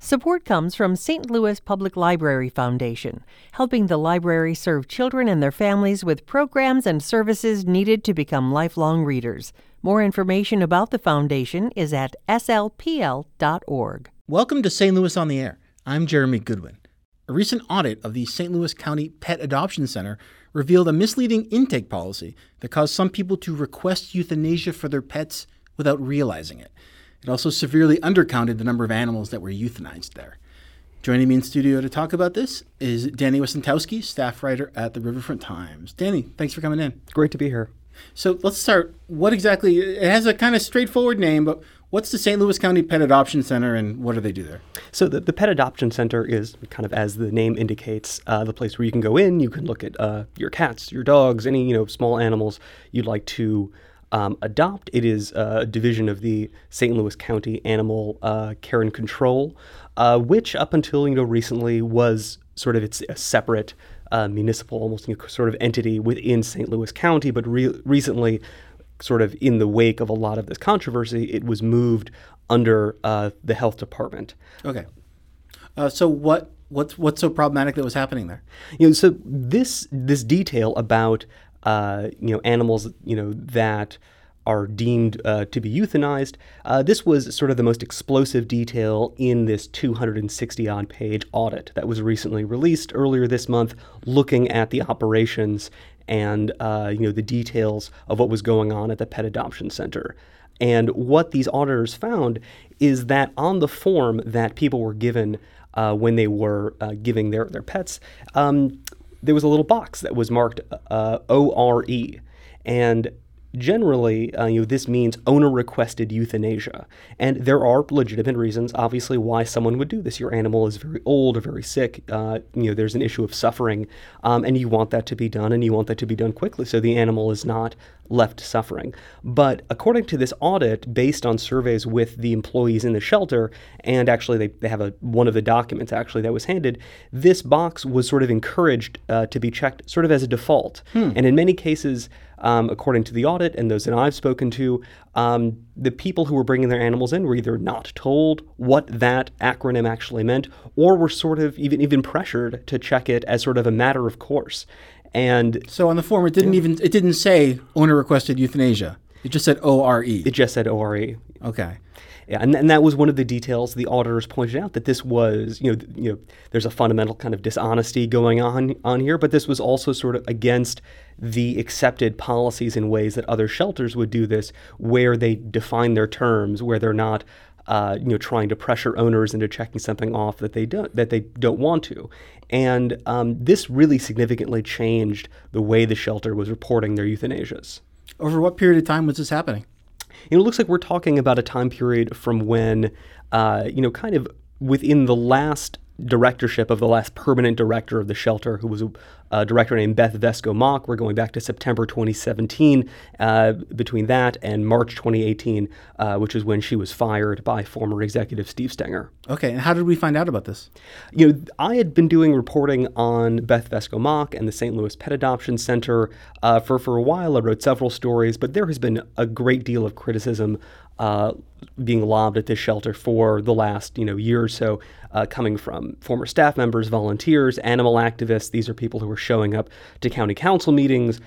Support comes from St. Louis Public Library Foundation, helping the library serve children and their families with programs and services needed to become lifelong readers. More information about the foundation is at slpl.org. Welcome to St. Louis on the Air. I'm Jeremy Goodwin. A recent audit of the St. Louis County Pet Adoption Center revealed a misleading intake policy that caused some people to request euthanasia for their pets without realizing it. It also severely undercounted the number of animals that were euthanized there. Joining me in studio to talk about this is Danny Wesentowski, staff writer at the Riverfront Times. Danny, thanks for coming in. Great to be here. So let's start. What exactly, it has a kind of straightforward name, but what's the St. Louis County Pet Adoption Center and what do they do there? So the Pet Adoption Center is kind of, as the name indicates, the place where you can go in. You can look at your cats, your dogs, any small animals you'd like to adopt. It is a division of the St. Louis County Animal Care and Control, which up until recently was sort of a separate municipal, almost sort of entity within St. Louis County, but recently, sort of in the wake of a lot of this controversy, it was moved under the health department. Okay. So what's so problematic that was happening there? So this detail about animals that are deemed to be euthanized, this was sort of the most explosive detail in this 260-odd page audit that was recently released earlier this month, looking at the operations and the details of what was going on at the Pet Adoption Center. And what these auditors found is that on the form that people were given when they were giving their pets, there was a little box that was marked ORE. And generally, this means owner-requested euthanasia. And there are legitimate reasons, obviously, why someone would do this. Your animal is very old or very sick. There's an issue of suffering, and you want that to be done, and you want that to be done quickly so the animal is not left suffering. But according to this audit, based on surveys with the employees in the shelter, and actually they have one of the documents actually that was handed, this box was sort of encouraged to be checked sort of as a default. And in many cases, according to the audit and those that I've spoken to, the people who were bringing their animals in were either not told what that acronym actually meant, or were sort of even pressured to check it as sort of a matter of course. And so on the form, it didn't say owner requested euthanasia. It just said ORE. It just said ORE. Okay. Yeah, and that was one of the details the auditors pointed out, that this was, there's a fundamental kind of dishonesty going on here, but this was also sort of against the accepted policies in ways that other shelters would do this, where they define their terms, where they're not trying to pressure owners into checking something off that they don't want to. And this really significantly changed the way the shelter was reporting their euthanasias. Over what period of time was this happening? It looks like we're talking about a time period from when, kind of within the last directorship of the last permanent director of the shelter, who was a director named Beth Vesco-Mock. We're going back to September 2017, between that and March 2018, which is when she was fired by former executive Steve Stenger. Okay, and how did we find out about this? I had been doing reporting on Beth Vesco-Mock and the St. Louis Pet Adoption Center for a while. I wrote several stories, but there has been a great deal of criticism being lobbed at this shelter for the last year or so, coming from former staff members, volunteers, animal activists. These are people who are showing up to county council meetings,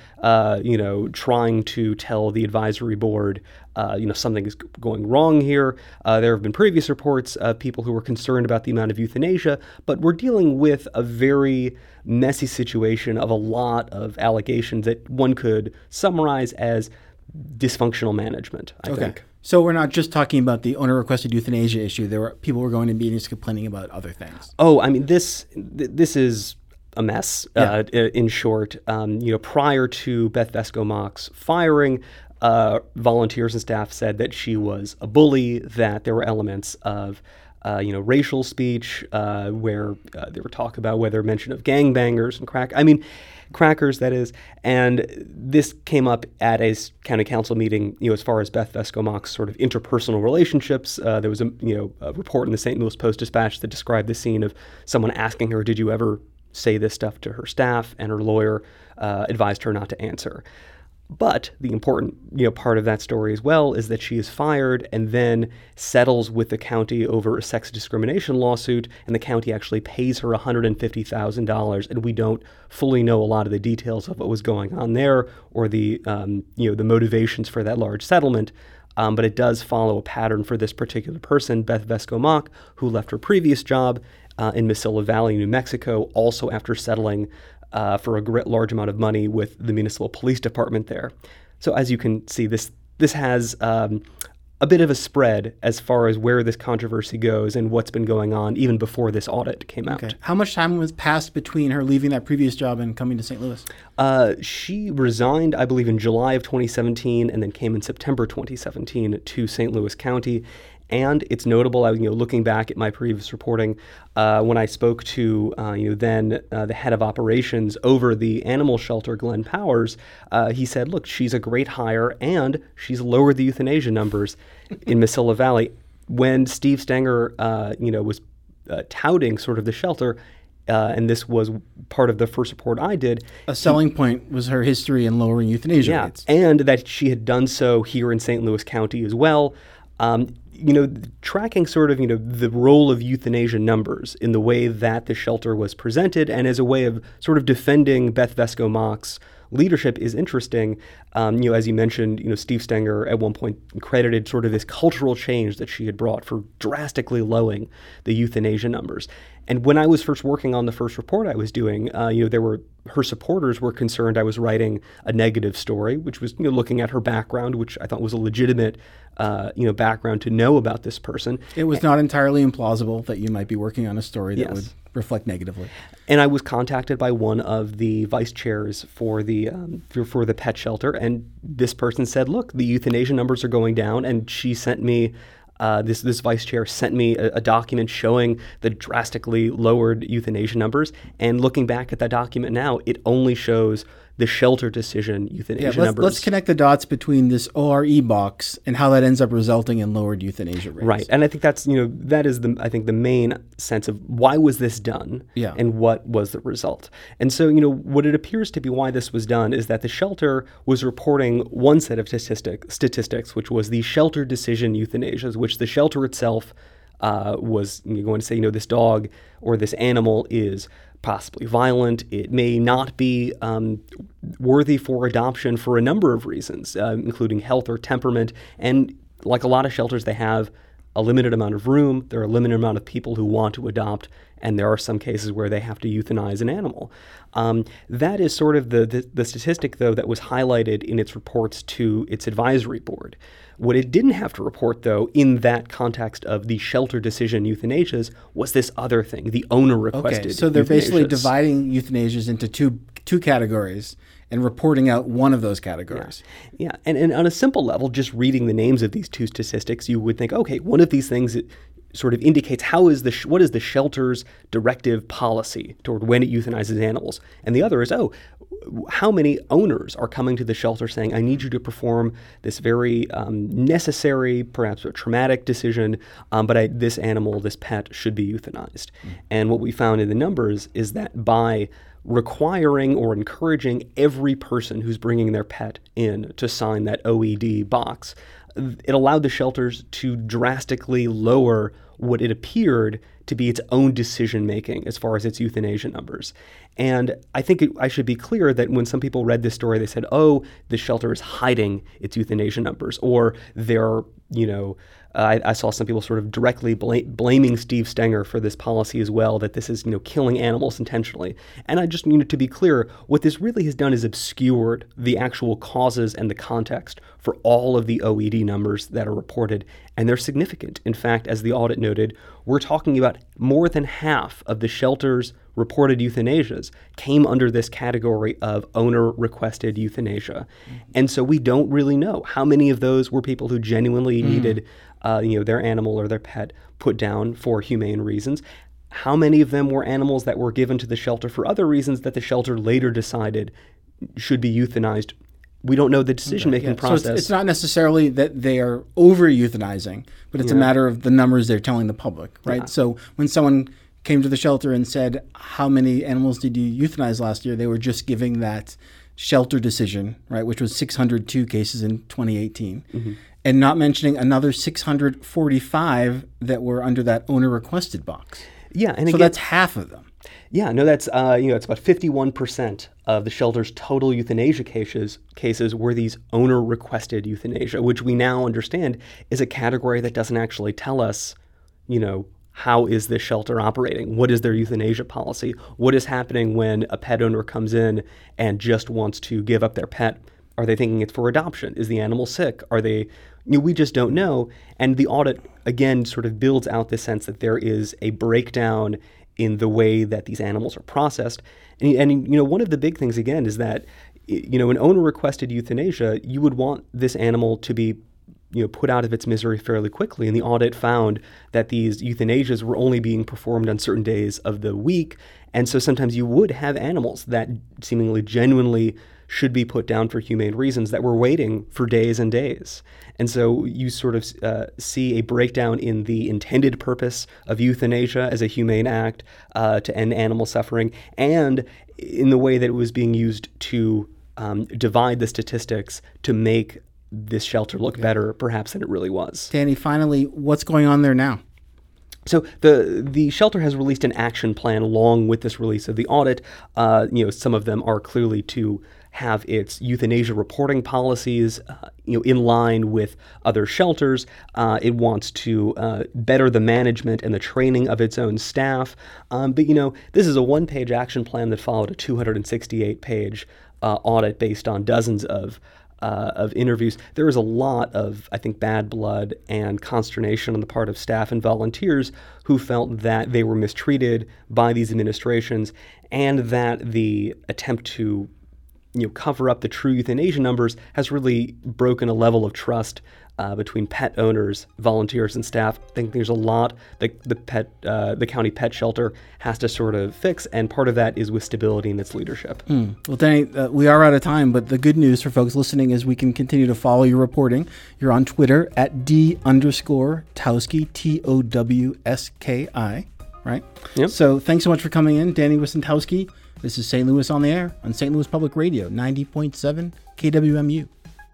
trying to tell the advisory board, something is going wrong here. There have been previous reports of people who were concerned about the amount of euthanasia, but we're dealing with a very messy situation of a lot of allegations that one could summarize as dysfunctional management, I think. So we're not just talking about the owner-requested euthanasia issue. There were people were going to meetings complaining about other things. Oh, I mean, this is a mess. Yeah. In short, prior to Beth Vesco-Mock's firing, volunteers and staff said that she was a bully, that there were elements of racial speech, where there were talk about whether mention of gangbangers and crackers, that is. And this came up at a county council meeting, as far as Beth Vesco-Mock's sort of interpersonal relationships. There was a report in the St. Louis Post-Dispatch that described the scene of someone asking her, did you ever say this stuff to her staff? And her lawyer advised her not to answer. But the important part of that story as well is that she is fired and then settles with the county over a sex discrimination lawsuit, and the county actually pays her $150,000, and we don't fully know a lot of the details of what was going on there or the the motivations for that large settlement. But it does follow a pattern for this particular person, Beth Vesco-Mock, who left her previous job in Mesilla Valley, New Mexico, also after settling for a large amount of money with the municipal police department there. So as you can see, this has a bit of a spread as far as where this controversy goes and what's been going on even before this audit came out. Okay. How much time was passed between her leaving that previous job and coming to St. Louis? She resigned, I believe, in July of 2017 and then came in September 2017 to St. Louis County. And it's notable, looking back at my previous reporting, when I spoke to the head of operations over the animal shelter, Glenn Powers, he said, look, she's a great hire and she's lowered the euthanasia numbers in Mesilla Valley. When Steve Stenger, was touting sort of the shelter, and this was part of the first report I did. A selling point was her history in lowering euthanasia rates. And that she had done so here in St. Louis County as well. Tracking sort of, the role of euthanasia numbers in the way that the shelter was presented and as a way of sort of defending Beth Vesco-Mock's leadership is interesting. As you mentioned, Steve Stenger at one point credited sort of this cultural change that she had brought for drastically lowering the euthanasia numbers. And when I was first working on the first report I was doing, her supporters were concerned I was writing a negative story, which was looking at her background, which I thought was a legitimate background to know about this person. It was not entirely implausible that you might be working on a story that would reflect negatively. And I was contacted by one of the vice chairs for the pet shelter, and this person said, "Look, the euthanasia numbers are going down," and she sent me. This vice chair sent me a document showing the drastically lowered euthanasia numbers. And looking back at that document now, it only shows the shelter decision euthanasia numbers. Let's connect the dots between this ORE box and how that ends up resulting in lowered euthanasia rates. Right. And I think that's, that is the main sense of why was this done and what was the result. And so, what it appears to be why this was done is that the shelter was reporting one set of statistics, which was the shelter decision euthanasias, which the shelter itself was going to say, this dog or this animal is possibly violent. It may not be worthy for adoption for a number of reasons, including health or temperament. And like a lot of shelters, they have a limited amount of room. There are a limited amount of people who want to adopt, and there are some cases where they have to euthanize an animal. That is sort of the statistic, though, that was highlighted in its reports to its advisory board. What it didn't have to report, though, in that context of the shelter decision euthanasias was this other thing, the owner-requested Okay, so they're euthanasias. basically dividing euthanasias into two categories and reporting out one of those categories. Yeah. And on a simple level, just reading the names of these two statistics, you would think, okay, one of these things sort of indicates what is the shelter's directive policy toward when it euthanizes animals. And the other is, how many owners are coming to the shelter saying, I need you to perform this very necessary, perhaps a traumatic decision, but this animal, this pet, should be euthanized. And what we found in the numbers is that by requiring or encouraging every person who's bringing their pet in to sign that OED box, it allowed the shelters to drastically lower what it appeared to be its own decision-making as far as its euthanasia numbers. And I think I should be clear that when some people read this story, they said, the shelter is hiding its euthanasia numbers, or they're, I saw some people sort of directly blaming Steve Stenger for this policy as well, that this is, killing animals intentionally. And I just to be clear, what this really has done is obscured the actual causes and the context for all of the OED numbers that are reported, and they're significant. In fact, as the audit noted, we're talking about more than half of the shelter's reported euthanasias came under this category of owner-requested euthanasia. And so we don't really know how many of those were people who genuinely needed their animal or their pet put down for humane reasons. How many of them were animals that were given to the shelter for other reasons that the shelter later decided should be euthanized? We don't know the decision-making process. So it's not necessarily that they are over-euthanizing, but it's a matter of the numbers they're telling the public, right? Yeah. So when someone came to the shelter and said, how many animals did you euthanize last year? They were just giving that shelter decision, right, which was 602 cases in 2018, and not mentioning another 645 that were under that owner-requested box. Yeah, and so again, that's half of them. Yeah, no, that's it's about 51% of the shelter's total euthanasia cases were these owner-requested euthanasia, which we now understand is a category that doesn't actually tell us, how is this shelter operating? What is their euthanasia policy? What is happening when a pet owner comes in and just wants to give up their pet? Are they thinking it's for adoption? Is the animal sick? Are they, we just don't know. And the audit, again, sort of builds out this sense that there is a breakdown in the way that these animals are processed. And one of the big things, again, is that, an owner-requested euthanasia, you would want this animal to be put out of its misery fairly quickly. And the audit found that these euthanasias were only being performed on certain days of the week. And so sometimes you would have animals that seemingly genuinely should be put down for humane reasons that were waiting for days and days. And so you sort of see a breakdown in the intended purpose of euthanasia as a humane act to end animal suffering, and in the way that it was being used to divide the statistics to make this shelter look better, perhaps, than it really was. Danny, finally, what's going on there now? So the shelter has released an action plan along with this release of the audit. Some of them are clearly to have its euthanasia reporting policies, in line with other shelters. It wants to better the management and the training of its own staff. But this is a one-page action plan that followed a 268-page audit based on dozens of interviews. There is a lot of, I think, bad blood and consternation on the part of staff and volunteers who felt that they were mistreated by these administrations, and that the attempt to cover up the true euthanasia numbers has really broken a level of trust between pet owners, volunteers, and staff. I think there's a lot that the county pet shelter has to sort of fix, and part of that is with stability in its leadership. Well, Danny, we are out of time, but the good news for folks listening is we can continue to follow your reporting. You're on Twitter at @D_Towski, TOWSKI, right? Yep. So thanks so much for coming in, Danny Wicentowski. This is St. Louis on the Air on St. Louis Public Radio, 90.7 KWMU.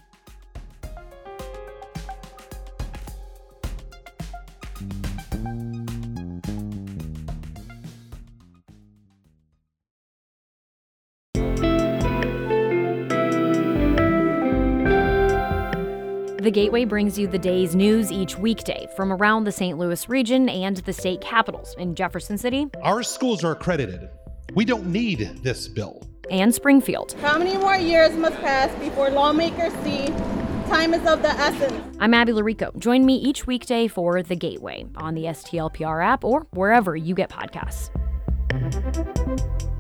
The Gateway brings you the day's news each weekday from around the St. Louis region and the state capitals in Jefferson City. Our schools are accredited. We don't need this bill. And Springfield. How many more years must pass before lawmakers see time is of the essence? I'm Abby Larico. Join me each weekday for The Gateway on the STLPR app or wherever you get podcasts.